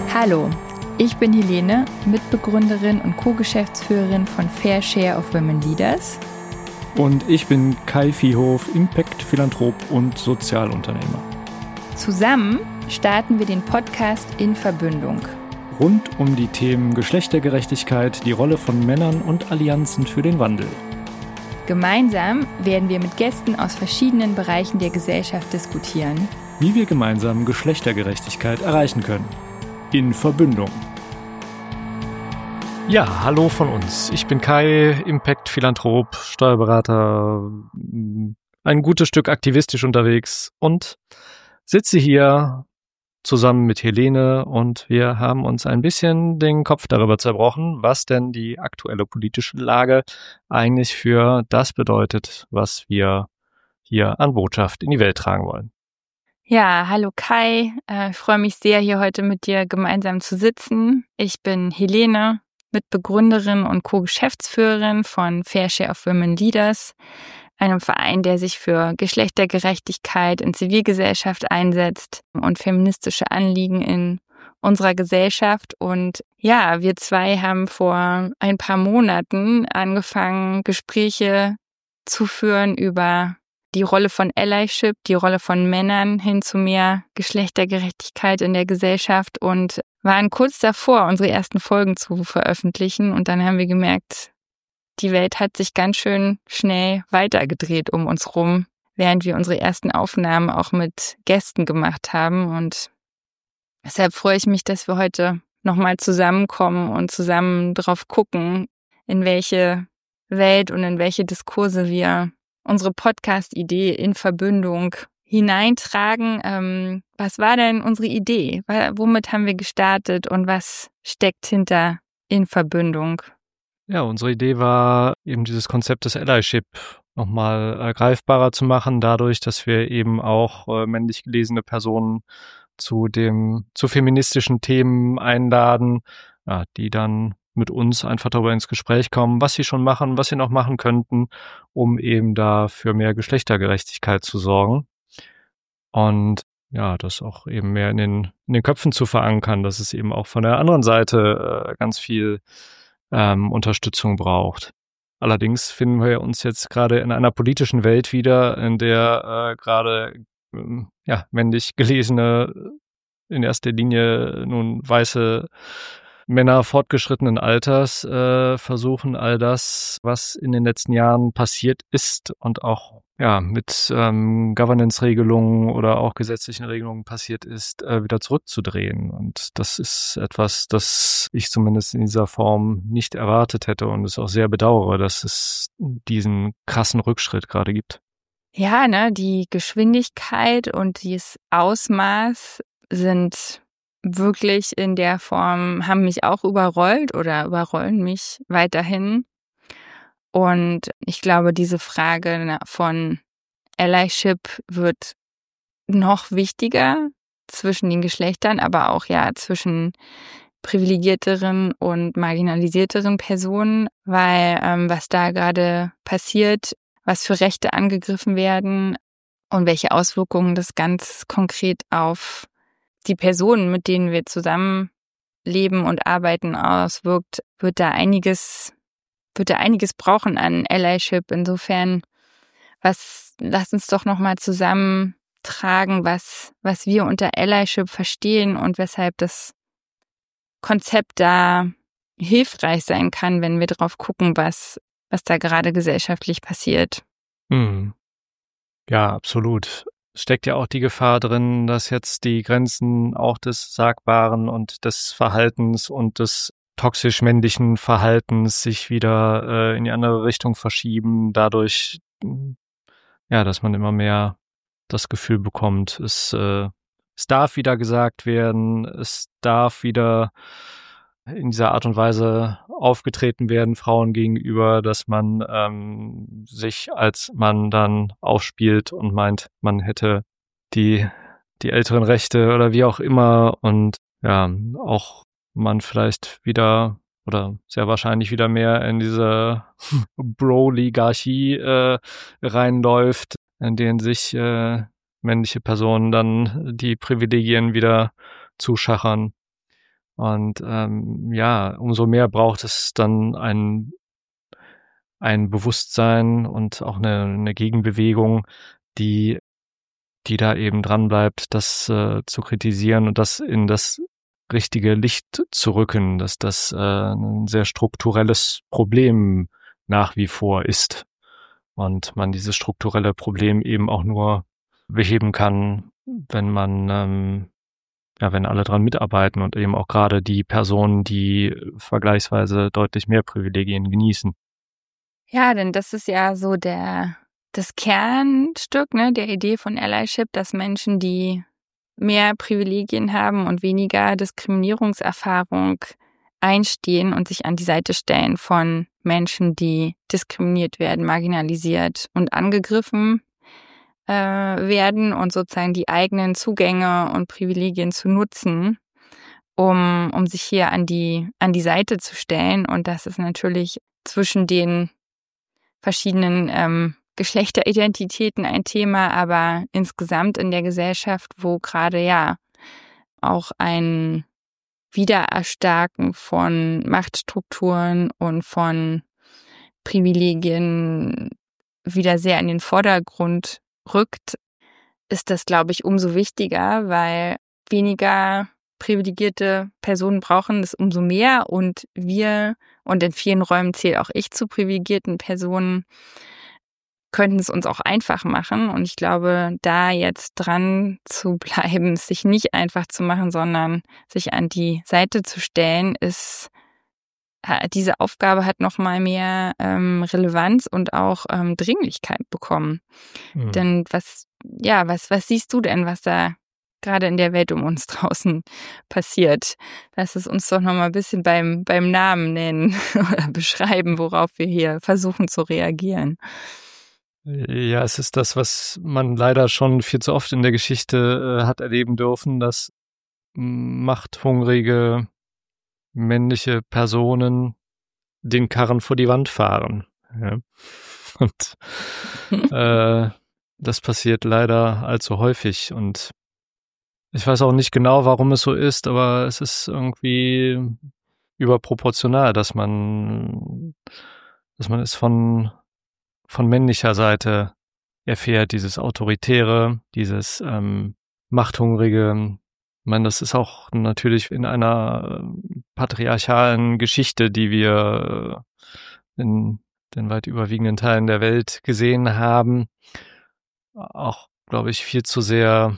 Hallo, ich bin Helene, Mitbegründerin und Co-Geschäftsführerin von Fair Share of Women Leaders. Und ich bin Kai Viehhof, Impact-Philanthrop und Sozialunternehmer. Zusammen starten wir den Podcast In Verbündung. Rund um die Themen Geschlechtergerechtigkeit, die Rolle von Männern und Allianzen für den Wandel. Gemeinsam werden wir mit Gästen aus verschiedenen Bereichen der Gesellschaft diskutieren, wie wir gemeinsam Geschlechtergerechtigkeit erreichen können. In Verbündung. Ja, hallo von uns. Ich bin Kai, Impact-Philanthrop, Steuerberater, ein gutes Stück aktivistisch unterwegs und sitze hier zusammen mit Helene und wir haben uns ein bisschen den Kopf darüber zerbrochen, was denn die aktuelle politische Lage eigentlich für das bedeutet, was wir hier an Botschaft in die Welt tragen wollen. Ja, hallo Kai, ich freue mich sehr, hier heute mit dir gemeinsam zu sitzen. Ich bin Helene, Mitbegründerin und Co-Geschäftsführerin von Fair Share of Women Leaders, einem Verein, der sich für Geschlechtergerechtigkeit in Zivilgesellschaft einsetzt und feministische Anliegen in unserer Gesellschaft. Und ja, wir zwei haben vor ein paar Monaten angefangen, Gespräche zu führen über die Rolle von Allyship, die Rolle von Männern hin zu mehr Geschlechtergerechtigkeit in der Gesellschaft und waren kurz davor, unsere ersten Folgen zu veröffentlichen. Und dann haben wir gemerkt, die Welt hat sich ganz schön schnell weitergedreht um uns rum, während wir unsere ersten Aufnahmen auch mit Gästen gemacht haben. Und deshalb freue ich mich, dass wir heute nochmal zusammenkommen und zusammen drauf gucken, in welche Welt und in welche Diskurse wir unsere Podcast-Idee in Verbündung hineintragen. Was war denn unsere Idee? Womit haben wir gestartet und was steckt hinter in Verbündung? Ja, unsere Idee war eben dieses Konzept des Allyship nochmal greifbarer zu machen, dadurch, dass wir eben auch männlich gelesene Personen zu feministischen Themen einladen, ja, die dann mit uns einfach darüber ins Gespräch kommen, was sie schon machen, was sie noch machen könnten, um eben da für mehr Geschlechtergerechtigkeit zu sorgen. Und ja, das auch eben mehr in den Köpfen zu verankern, dass es eben auch von der anderen Seite ganz viel Unterstützung braucht. Allerdings finden wir uns jetzt gerade in einer politischen Welt wieder, in der gerade männlich gelesene, in erster Linie nun weiße Männer fortgeschrittenen Alters versuchen, all das, was in den letzten Jahren passiert ist und auch mit Governance-Regelungen oder auch gesetzlichen Regelungen passiert ist, wieder zurückzudrehen. Und das ist etwas, das ich zumindest in dieser Form nicht erwartet hätte und es auch sehr bedauere, dass es diesen krassen Rückschritt gerade gibt. Ja, die Geschwindigkeit und das Ausmaß sind wirklich in der Form, haben mich auch überrollt oder überrollen mich weiterhin. Und ich glaube, diese Frage von Allyship wird noch wichtiger zwischen den Geschlechtern, aber auch zwischen privilegierteren und marginalisierteren Personen, weil was da gerade passiert, was für Rechte angegriffen werden und welche Auswirkungen das ganz konkret auf die Personen, mit denen wir zusammen leben und arbeiten, auswirkt, wird da einiges brauchen an Allyship. Insofern, lass uns doch nochmal zusammentragen, was wir unter Allyship verstehen und weshalb das Konzept da hilfreich sein kann, wenn wir drauf gucken, was da gerade gesellschaftlich passiert. Ja, absolut. Es steckt ja auch die Gefahr drin, dass jetzt die Grenzen auch des Sagbaren und des Verhaltens und des toxisch männlichen Verhaltens sich wieder in die andere Richtung verschieben, dadurch, dass man immer mehr das Gefühl bekommt, es darf wieder gesagt werden, es darf wieder in dieser Art und Weise aufgetreten werden, Frauen gegenüber, dass man sich als Mann dann aufspielt und meint, man hätte die älteren Rechte oder wie auch immer und auch man vielleicht wieder oder sehr wahrscheinlich wieder mehr in diese Bro-Ligarchie reinläuft, in denen sich männliche Personen dann die Privilegien wieder zuschachern. Und umso mehr braucht es dann ein Bewusstsein und auch eine Gegenbewegung, die da eben dran bleibt, das zu kritisieren und das in das richtige Licht zu rücken, dass das ein sehr strukturelles Problem nach wie vor ist und man dieses strukturelle Problem eben auch nur beheben kann, wenn wenn alle dran mitarbeiten und eben auch gerade die Personen, die vergleichsweise deutlich mehr Privilegien genießen. Ja, denn das ist ja so das Kernstück, ne, der Idee von Allyship, dass Menschen, die mehr Privilegien haben und weniger Diskriminierungserfahrung, einstehen und sich an die Seite stellen von Menschen, die diskriminiert werden, marginalisiert und angegriffen werden und sozusagen die eigenen Zugänge und Privilegien zu nutzen, um sich hier an die Seite zu stellen. Und das ist natürlich zwischen den verschiedenen Geschlechteridentitäten ein Thema, aber insgesamt in der Gesellschaft, wo gerade ja auch ein Wiedererstarken von Machtstrukturen und von Privilegien wieder sehr in den Vordergrund rückt, ist das, glaube ich, umso wichtiger, weil weniger privilegierte Personen brauchen es umso mehr und wir, und in vielen Räumen zähle auch ich zu privilegierten Personen, könnten es uns auch einfach machen. Und ich glaube, da jetzt dran zu bleiben, es sich nicht einfach zu machen, sondern sich an die Seite zu stellen, diese Aufgabe hat noch mal mehr Relevanz und auch Dringlichkeit bekommen. Mhm. Denn was siehst du denn, was da gerade in der Welt um uns draußen passiert? Lass es uns doch noch mal ein bisschen beim Namen nennen oder beschreiben, worauf wir hier versuchen zu reagieren. Ja, es ist das, was man leider schon viel zu oft in der Geschichte hat erleben dürfen, dass machthungrige männliche Personen den Karren vor die Wand fahren. Ja. Und das passiert leider allzu häufig. Und ich weiß auch nicht genau, warum es so ist, aber es ist irgendwie überproportional, dass man es von männlicher Seite erfährt, dieses Autoritäre, dieses Machthungrige. Ich meine, das ist auch natürlich in einer patriarchalen Geschichte, die wir in den weit überwiegenden Teilen der Welt gesehen haben, auch, glaube ich, viel zu sehr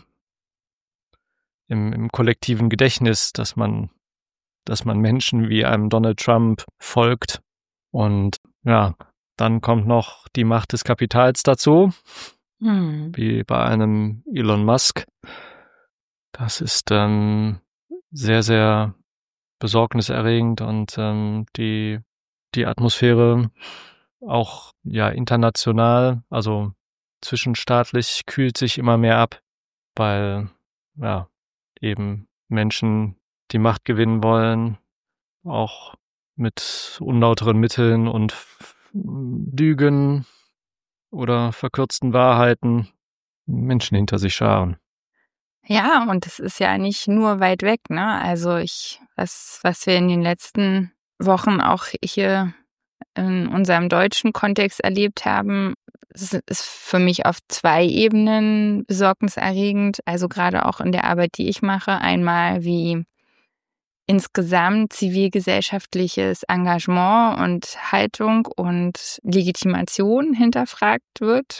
im kollektiven Gedächtnis, dass man Menschen wie einem Donald Trump folgt. Und ja, dann kommt noch die Macht des Kapitals dazu, wie bei einem Elon Musk. Das ist sehr, sehr besorgniserregend und die Atmosphäre auch ja international, also zwischenstaatlich kühlt sich immer mehr ab, weil ja eben Menschen die Macht gewinnen wollen, auch mit unlauteren Mitteln und Lügen oder verkürzten Wahrheiten Menschen hinter sich scharen. Ja, und das ist ja nicht nur weit weg, ne? Also was wir in den letzten Wochen auch hier in unserem deutschen Kontext erlebt haben, ist für mich auf 2 Ebenen besorgniserregend. Also gerade auch in der Arbeit, die ich mache. Einmal, wie insgesamt zivilgesellschaftliches Engagement und Haltung und Legitimation hinterfragt wird,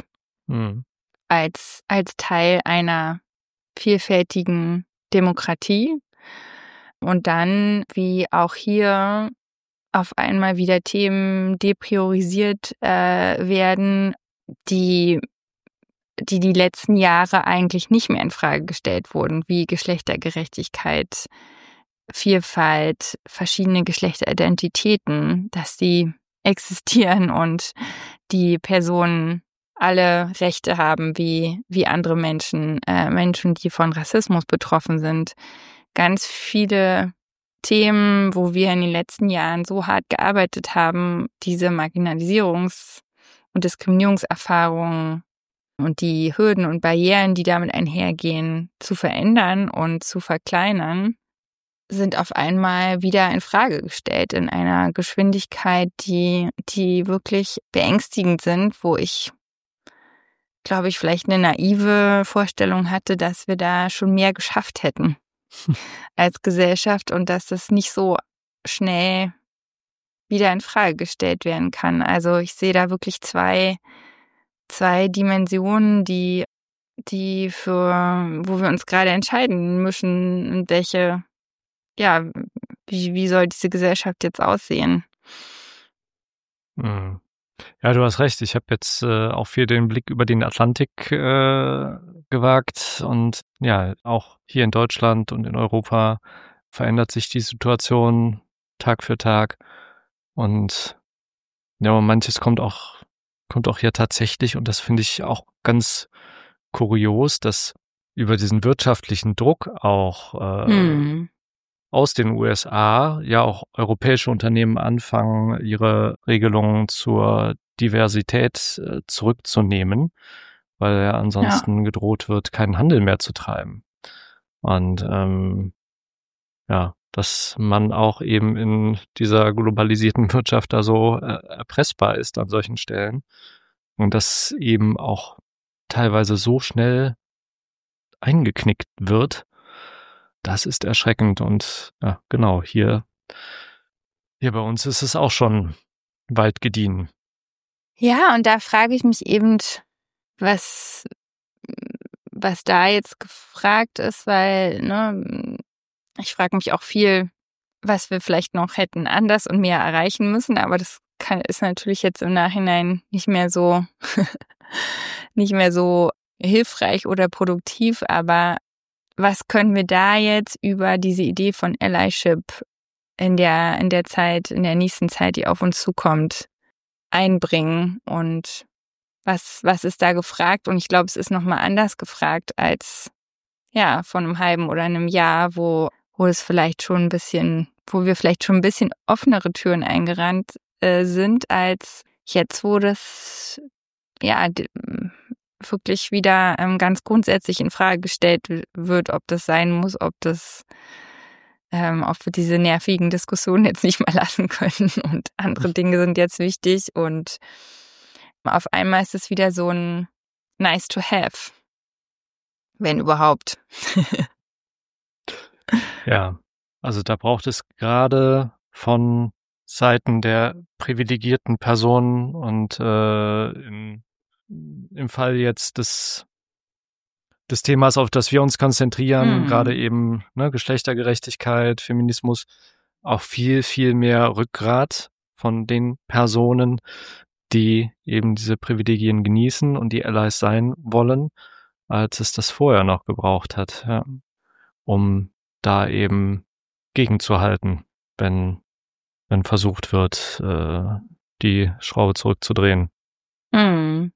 als Teil einer vielfältigen Demokratie. Und dann, wie auch hier auf einmal wieder Themen depriorisiert werden, die letzten Jahre eigentlich nicht mehr in Frage gestellt wurden, wie Geschlechtergerechtigkeit, Vielfalt, verschiedene Geschlechteridentitäten, dass sie existieren und die Personen alle Rechte haben wie andere Menschen, die von Rassismus betroffen sind. Ganz viele Themen, wo wir in den letzten Jahren so hart gearbeitet haben, diese Marginalisierungs- und Diskriminierungserfahrungen und die Hürden und Barrieren, die damit einhergehen, zu verändern und zu verkleinern, sind auf einmal wieder in Frage gestellt in einer Geschwindigkeit, die wirklich beängstigend sind, wo ich, glaube ich, vielleicht eine naive Vorstellung hatte, dass wir da schon mehr geschafft hätten als Gesellschaft und dass das nicht so schnell wieder in Frage gestellt werden kann. Also ich sehe da wirklich zwei Dimensionen, wo wir uns gerade entscheiden müssen, in welche, ja, wie soll diese Gesellschaft jetzt aussehen? Mhm. Ja, du hast recht. Ich habe jetzt auch viel den Blick über den Atlantik gewagt und ja, auch hier in Deutschland und in Europa verändert sich die Situation Tag für Tag und ja, manches kommt auch hier tatsächlich und das finde ich auch ganz kurios, dass über diesen wirtschaftlichen Druck auch aus den USA ja auch europäische Unternehmen anfangen, ihre Regelungen zur Diversität zurückzunehmen, weil ja Ja. ansonsten gedroht wird, keinen Handel mehr zu treiben. Und ja, dass man auch eben in dieser globalisierten Wirtschaft da so erpressbar ist an solchen Stellen und das eben auch teilweise so schnell eingeknickt wird, das ist erschreckend und ja, genau, hier bei uns ist es auch schon weit gediehen. Ja, und da frage ich mich eben, was da jetzt gefragt ist, weil, ne, ich frage mich auch viel, was wir vielleicht noch hätten anders und mehr erreichen müssen, aber das ist natürlich jetzt im Nachhinein nicht mehr so nicht mehr so hilfreich oder produktiv, aber was können wir da jetzt über diese Idee von Allyship in der nächsten Zeit, die auf uns zukommt, einbringen und was ist da gefragt? Und ich glaube, es ist nochmal anders gefragt als ja vor einem halben oder einem Jahr, wo wir vielleicht schon ein bisschen offenere Türen eingerannt sind, als jetzt, wo das ja wirklich wieder ganz grundsätzlich in Frage gestellt wird, ob das sein muss, ob wir diese nervigen Diskussionen jetzt nicht mal lassen können und andere Dinge sind jetzt wichtig und auf einmal ist es wieder so ein nice to have, wenn überhaupt. Ja, also da braucht es gerade von Seiten der privilegierten Personen und im Fall jetzt des Themas, auf das wir uns konzentrieren, gerade eben Geschlechtergerechtigkeit, Feminismus, auch viel, viel mehr Rückgrat von den Personen, die eben diese Privilegien genießen und die Allies sein wollen, als es das vorher noch gebraucht hat, ja, um da eben gegenzuhalten, wenn versucht wird, die Schraube zurückzudrehen. Mhm.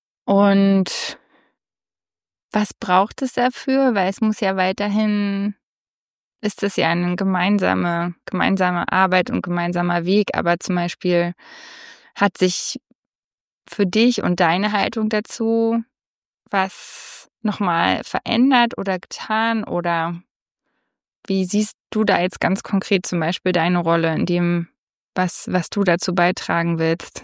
Und was braucht es dafür? Weil es muss ja weiterhin, ist es ja eine gemeinsame Arbeit und gemeinsamer Weg, aber zum Beispiel hat sich für dich und deine Haltung dazu was nochmal verändert oder getan oder wie siehst du da jetzt ganz konkret zum Beispiel deine Rolle in dem, was du dazu beitragen willst?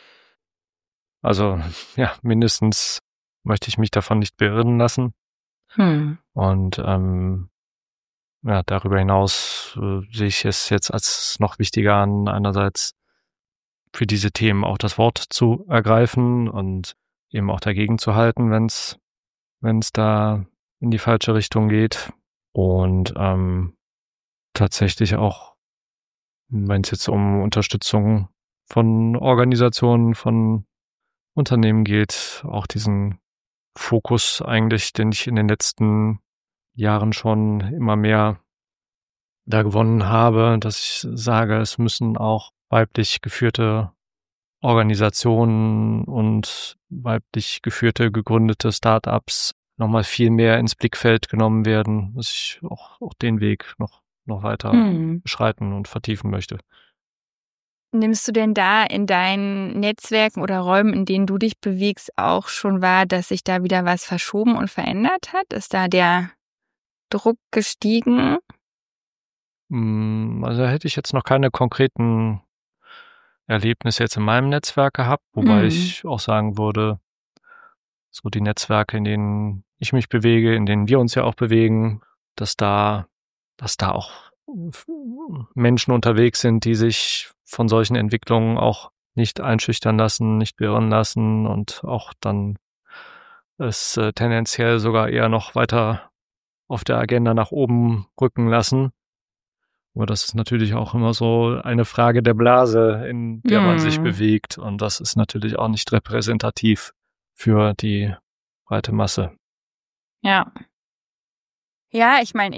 Also ja, mindestens möchte ich mich davon nicht beirren lassen. Und ja, darüber hinaus sehe ich es jetzt als noch wichtiger an, einerseits für diese Themen auch das Wort zu ergreifen und eben auch dagegen zu halten, wenn es da in die falsche Richtung geht. Und tatsächlich auch, wenn es jetzt um Unterstützung von Organisationen, von Unternehmen geht, auch diesen Fokus eigentlich, den ich in den letzten Jahren schon immer mehr da gewonnen habe, dass ich sage, es müssen auch weiblich geführte Organisationen und weiblich geführte, gegründete Startups nochmal viel mehr ins Blickfeld genommen werden, dass ich auch den Weg noch weiter beschreiten und vertiefen möchte. Nimmst du denn da in deinen Netzwerken oder Räumen, in denen du dich bewegst, auch schon wahr, dass sich da wieder was verschoben und verändert hat? Ist da der Druck gestiegen? Also da hätte ich jetzt noch keine konkreten Erlebnisse jetzt in meinem Netzwerk gehabt, wobei ich auch sagen würde, so die Netzwerke, in denen ich mich bewege, in denen wir uns ja auch bewegen, dass da auch Menschen unterwegs sind, die sich von solchen Entwicklungen auch nicht einschüchtern lassen, nicht beirren lassen und auch dann es tendenziell sogar eher noch weiter auf der Agenda nach oben rücken lassen. Aber das ist natürlich auch immer so eine Frage der Blase, in der man sich bewegt. Und das ist natürlich auch nicht repräsentativ für die breite Masse. Ja. Ja, ich meine,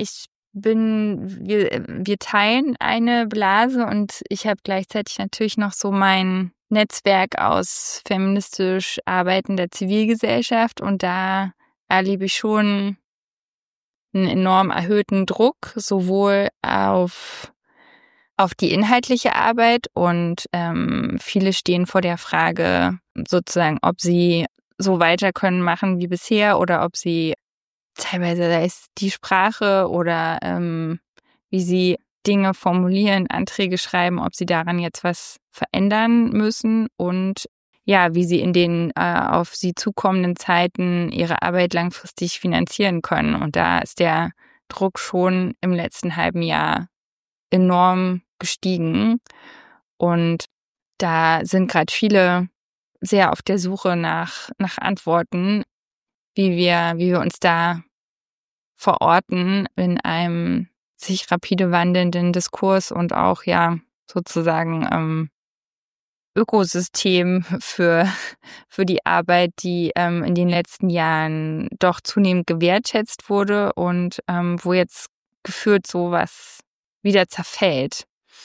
wir teilen eine Blase und ich habe gleichzeitig natürlich noch so mein Netzwerk aus feministisch arbeitender Zivilgesellschaft und da erlebe ich schon einen enorm erhöhten Druck, sowohl auf die inhaltliche Arbeit und viele stehen vor der Frage sozusagen, ob sie so weiter können machen wie bisher oder ob sie teilweise, sei es die Sprache oder wie sie Dinge formulieren, Anträge schreiben, ob sie daran jetzt was verändern müssen und ja, wie sie in den auf sie zukommenden Zeiten ihre Arbeit langfristig finanzieren können. Und da ist der Druck schon im letzten halben Jahr enorm gestiegen. Und da sind gerade viele sehr auf der Suche nach Antworten, wie wir uns da verorten in einem sich rapide wandelnden Diskurs und auch ja sozusagen Ökosystem für die Arbeit, die in den letzten Jahren doch zunehmend gewertschätzt wurde und wo jetzt gefühlt sowas wieder zerfällt.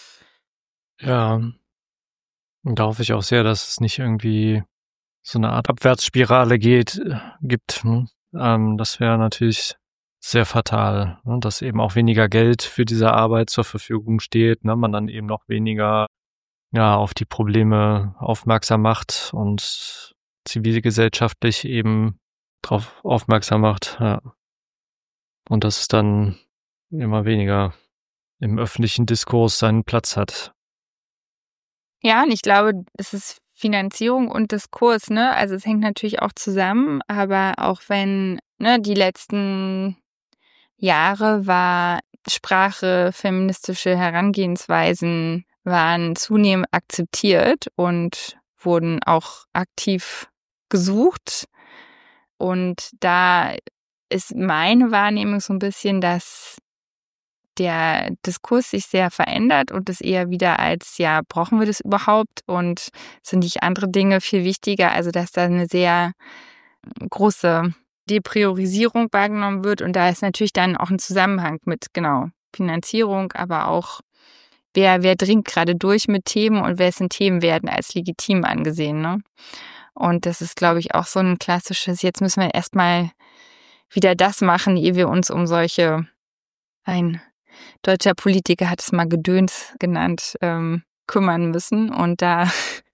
Ja, und da hoffe ich auch sehr, dass es nicht irgendwie so eine Art Abwärtsspirale gibt. Das wäre natürlich sehr fatal, ne? Dass eben auch weniger Geld für diese Arbeit zur Verfügung steht, ne? Man dann eben noch weniger auf die Probleme aufmerksam macht und zivilgesellschaftlich eben drauf aufmerksam macht. Ja. Und dass es dann immer weniger im öffentlichen Diskurs seinen Platz hat. Ja, und ich glaube, es ist Finanzierung und Diskurs, ne? Also es hängt natürlich auch zusammen, aber auch wenn, ne, die letzten Jahre war Sprache, feministische Herangehensweisen waren zunehmend akzeptiert und wurden auch aktiv gesucht. Und da ist meine Wahrnehmung so ein bisschen, dass der Diskurs sich sehr verändert und es eher wieder als, ja, brauchen wir das überhaupt und sind nicht andere Dinge viel wichtiger? Also, dass da eine sehr große Depriorisierung wahrgenommen wird und da ist natürlich dann auch ein Zusammenhang mit, genau, Finanzierung, aber auch wer dringt gerade durch mit Themen und wessen Themen werden als legitim angesehen, ne? Und das ist, glaube ich, auch so ein klassisches, jetzt müssen wir erstmal wieder das machen, ehe wir uns um solche, ein deutscher Politiker hat es mal Gedöns genannt, kümmern müssen. Und da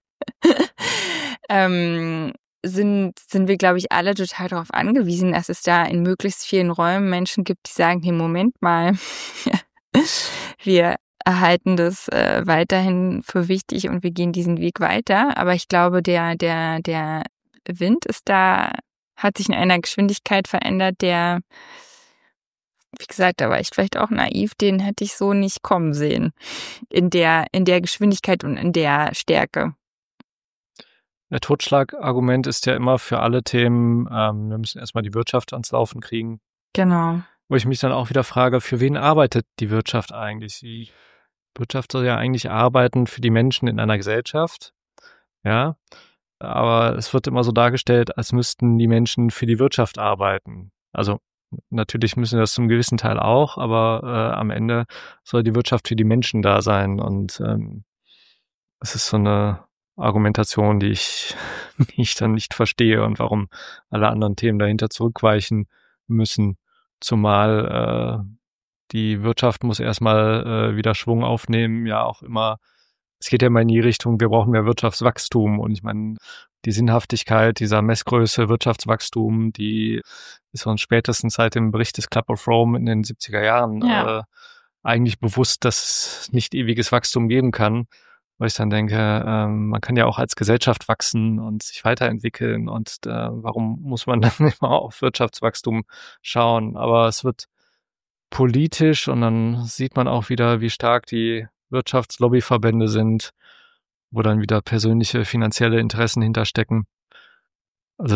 sind wir, glaube ich, alle total darauf angewiesen, dass es da in möglichst vielen Räumen Menschen gibt, die sagen, hey, Moment mal, wir erhalten das weiterhin für wichtig und wir gehen diesen Weg weiter. Aber ich glaube, der Wind ist da, hat sich in einer Geschwindigkeit verändert, der, wie gesagt, da war ich vielleicht auch naiv, den hätte ich so nicht kommen sehen. In der Geschwindigkeit und in der Stärke. Der Totschlagargument ist ja immer für alle Themen, wir müssen erstmal die Wirtschaft ans Laufen kriegen. Genau. Wo ich mich dann auch wieder frage, für wen arbeitet die Wirtschaft eigentlich? Die Wirtschaft soll ja eigentlich arbeiten für die Menschen in einer Gesellschaft. Ja, aber es wird immer so dargestellt, als müssten die Menschen für die Wirtschaft arbeiten. Also natürlich müssen wir das zum gewissen Teil auch, aber am Ende soll die Wirtschaft für die Menschen da sein. Und es ist so eine Argumentation, die ich dann nicht verstehe und warum alle anderen Themen dahinter zurückweichen müssen. Zumal die Wirtschaft muss erstmal wieder Schwung aufnehmen, ja auch immer. Es geht ja immer in die Richtung, wir brauchen mehr Wirtschaftswachstum. Und ich meine, die Sinnhaftigkeit dieser Messgröße Wirtschaftswachstum, die ist uns spätestens seit dem Bericht des Club of Rome in den 70er Jahren eigentlich bewusst, dass es nicht ewiges Wachstum geben kann, weil ich dann denke, man kann ja auch als Gesellschaft wachsen und sich weiterentwickeln und warum muss man dann immer auf Wirtschaftswachstum schauen? Aber es wird politisch und dann sieht man auch wieder, wie stark die Wirtschaftslobbyverbände sind, wo dann wieder persönliche finanzielle Interessen hinterstecken. Also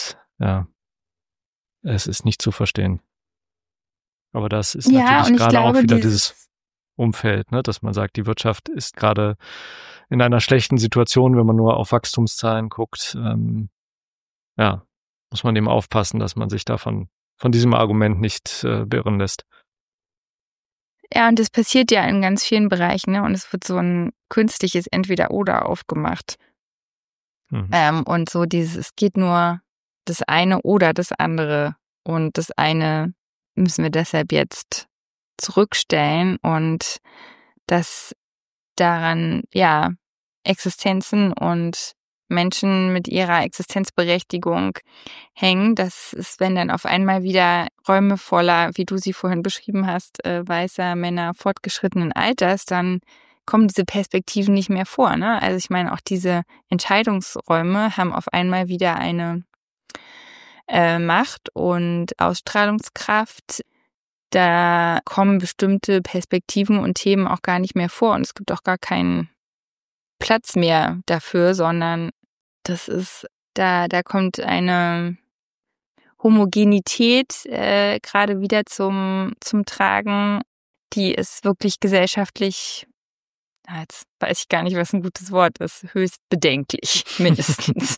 es ist nicht zu verstehen. Aber das ist Ja, natürlich und ich gerade auch glaube, wieder dieses Umfeld, ne, dass man sagt, die Wirtschaft ist gerade in einer schlechten Situation, wenn man nur auf Wachstumszahlen guckt. Ja, muss man eben aufpassen, dass man sich davon von diesem Argument nicht beirren lässt. ja, und das passiert ja in ganz vielen Bereichen, ne? Und es wird so ein künstliches Entweder-Oder aufgemacht. Und so es geht nur das eine oder das andere. Und das eine müssen wir deshalb jetzt zurückstellen und dass daran, ja, Existenzen und Menschen mit ihrer Existenzberechtigung hängen. Das ist, wenn dann auf einmal wieder Räume voller, wie du sie vorhin beschrieben hast, weißer Männer fortgeschrittenen Alters, dann kommen diese Perspektiven nicht mehr vor, ne? Also ich meine, auch diese Entscheidungsräume haben auf einmal wieder eine Macht und Ausstrahlungskraft. Da kommen bestimmte Perspektiven und Themen auch gar nicht mehr vor und es gibt auch gar keinen Platz mehr dafür, sondern das ist, da kommt eine Homogenität gerade wieder zum Tragen, die ist wirklich gesellschaftlich, jetzt weiß ich gar nicht, was ein gutes Wort ist, höchst bedenklich, mindestens.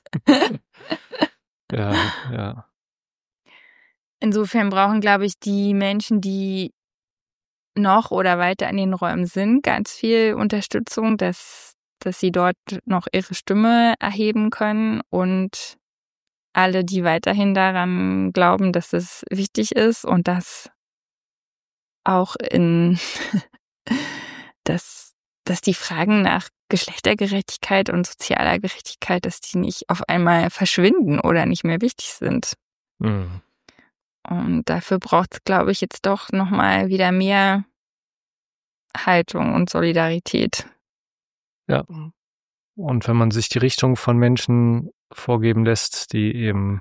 Ja. Insofern brauchen, glaube ich, die Menschen, die noch oder weiter in den Räumen sind, ganz viel Unterstützung, dass sie dort noch ihre Stimme erheben können und alle, die weiterhin daran glauben, dass es wichtig ist und dass auch dass die Fragen nach Geschlechtergerechtigkeit und sozialer Gerechtigkeit, dass die nicht auf einmal verschwinden oder nicht mehr wichtig sind. Mhm. Und dafür braucht es, glaube ich, jetzt doch nochmal wieder mehr Haltung und Solidarität. Ja. Und wenn man sich die Richtung von Menschen vorgeben lässt, die eben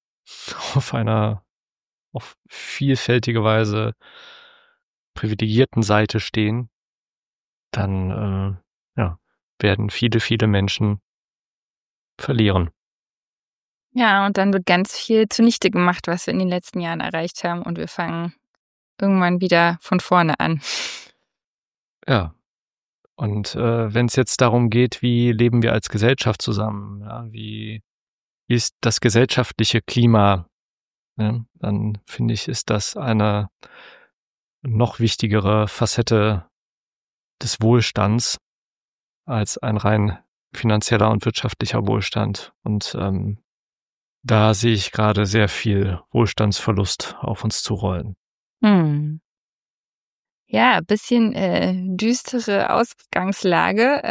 auf vielfältige Weise privilegierten Seite stehen, dann werden viele Menschen verlieren. Ja, und dann wird ganz viel zunichte gemacht, was wir in den letzten Jahren erreicht haben und wir fangen irgendwann wieder von vorne an. Ja. Und wenn es jetzt darum geht, wie leben wir als Gesellschaft zusammen, ja, wie ist das gesellschaftliche Klima, ne, dann finde ich, ist das eine noch wichtigere Facette des Wohlstands als ein rein finanzieller und wirtschaftlicher Wohlstand. Und da sehe ich gerade sehr viel Wohlstandsverlust auf uns zurollen. Hm. Ja, ein bisschen düstere Ausgangslage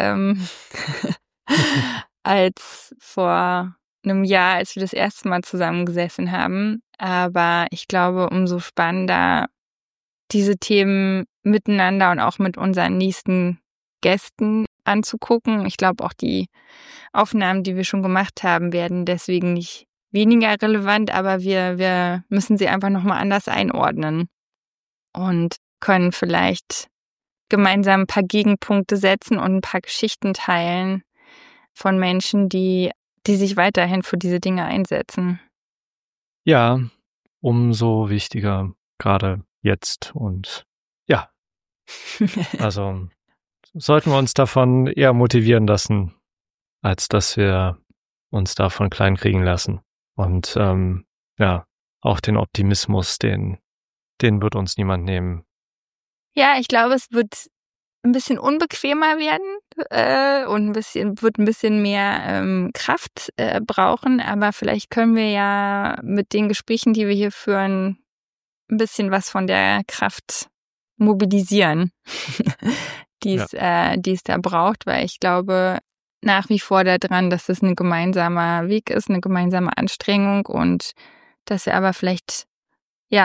als vor einem Jahr, als wir das erste Mal zusammengesessen haben. Aber ich glaube, umso spannender diese Themen miteinander und auch mit unseren nächsten Gästen anzugucken. Ich glaube, auch die Aufnahmen, die wir schon gemacht haben, werden deswegen nicht weniger relevant, aber wir müssen sie einfach nochmal anders einordnen und können vielleicht gemeinsam ein paar Gegenpunkte setzen und ein paar Geschichten teilen von Menschen, die sich weiterhin für diese Dinge einsetzen. Ja, umso wichtiger, gerade jetzt. Und ja, also sollten wir uns davon eher motivieren lassen, als dass wir uns davon kleinkriegen lassen. Und auch den Optimismus, den wird uns niemand nehmen. Ja, ich glaube, es wird ein bisschen unbequemer werden und wird ein bisschen mehr Kraft brauchen. Aber vielleicht können wir ja mit den Gesprächen, die wir hier führen, ein bisschen was von der Kraft mobilisieren, die es da braucht, weil ich glaube nach wie vor daran, dass es ein gemeinsamer Weg ist, eine gemeinsame Anstrengung und dass wir aber vielleicht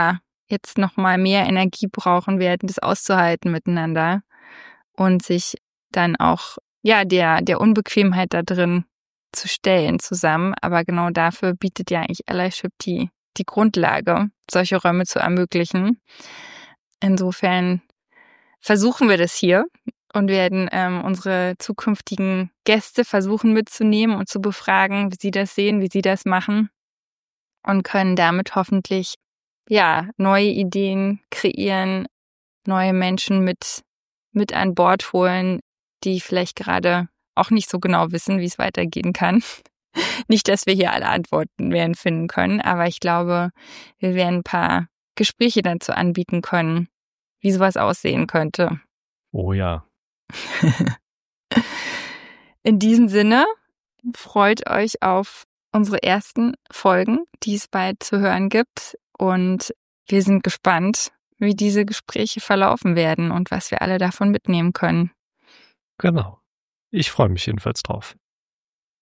jetzt nochmal mehr Energie brauchen werden, das auszuhalten miteinander und sich dann auch der Unbequemheit da drin zu stellen zusammen. Aber genau dafür bietet ja eigentlich Allyship die Grundlage, solche Räume zu ermöglichen. Insofern versuchen wir das hier und werden unsere zukünftigen Gäste versuchen mitzunehmen und zu befragen, wie sie das sehen, wie sie das machen und können damit hoffentlich neue Ideen kreieren, neue Menschen mit an Bord holen, die vielleicht gerade auch nicht so genau wissen, wie es weitergehen kann. Nicht, dass wir hier alle Antworten werden finden können, aber ich glaube, wir werden ein paar Gespräche dazu anbieten können, wie sowas aussehen könnte. Oh ja. In diesem Sinne, freut euch auf unsere ersten Folgen, die es bald zu hören gibt. Und wir sind gespannt, wie diese Gespräche verlaufen werden und was wir alle davon mitnehmen können. Genau. Ich freue mich jedenfalls drauf.